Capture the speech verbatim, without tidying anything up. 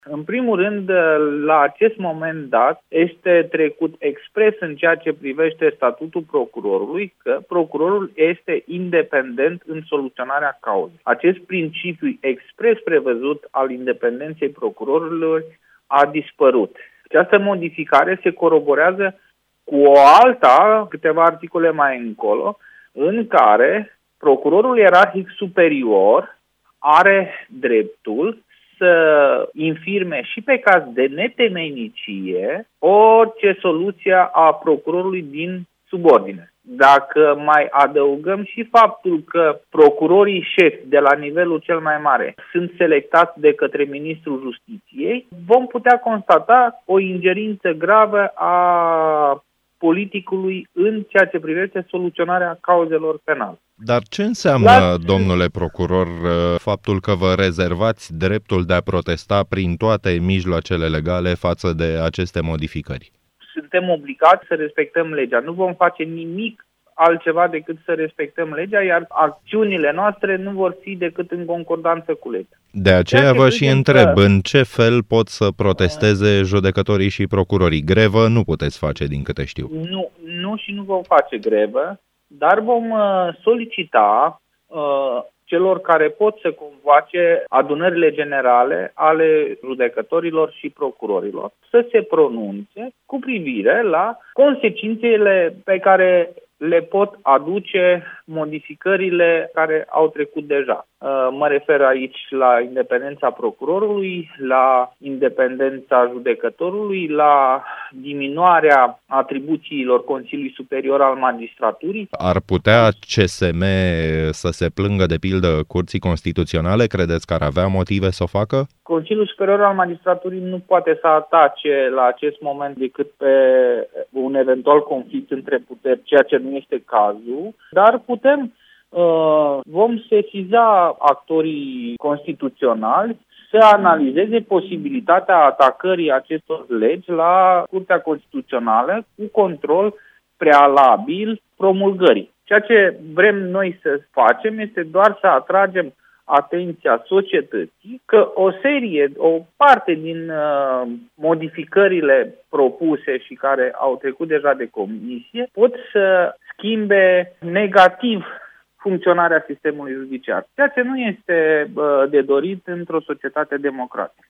În primul rând, la acest moment dat, este trecut expres în ceea ce privește statutul procurorului că procurorul este independent în soluționarea cauzei. Acest principiu expres prevăzut al independenței procurorilor a dispărut. Această modificare se coroborează cu o alta, câteva articole mai încolo, în care procurorul ierarhic superior are dreptul să infirme și pe caz de netemeinicie orice soluție a procurorului din subordine. Dacă mai adăugăm și faptul că procurorii șefi de la nivelul cel mai mare sunt selectați de către Ministrul Justiției, vom putea constata o ingerință gravă a politicului în ceea ce privește soluționarea cauzelor penale. Dar ce înseamnă, La... domnule procuror, faptul că vă rezervați dreptul de a protesta prin toate mijloacele legale față de aceste modificări? Suntem obligați să respectăm legea. Nu vom face nimic altceva decât să respectăm legea, iar acțiunile noastre nu vor fi decât în concordanță cu legea. De aceea vă și întreb, că... în ce fel pot să protesteze judecătorii și procurorii? Grevă nu puteți face, din câte știu. Nu, nu și nu vom face grevă, dar vom solicita uh, celor care pot să convoace adunările generale ale judecătorilor și procurorilor să se pronunțe cu privire la consecințele pe care le pot aduce modificările care au trecut deja. Mă refer aici la independența procurorului, la independența judecătorului, la diminuarea atribuțiilor Consiliului Superior al Magistraturii. Ar putea C S M să se plângă de pildă Curții Constituționale? Credeți că ar avea motive să o facă? Consiliul Superior al Magistraturii nu poate să atace la acest moment decât pe un eventual conflict între puteri, ceea ce nu este cazul, dar putem, uh, vom sesiza actorii constituționali să analizeze posibilitatea atacării acestor legi la Curtea Constituțională cu control prealabil promulgării. Ceea ce vrem noi să facem este doar să atragem atenția societății că o serie, o parte din uh, modificările propuse și care au trecut deja de comisie pot să schimbe negativ funcționarea sistemului judiciar, ceea ce nu este uh, de dorit într-o societate democratică.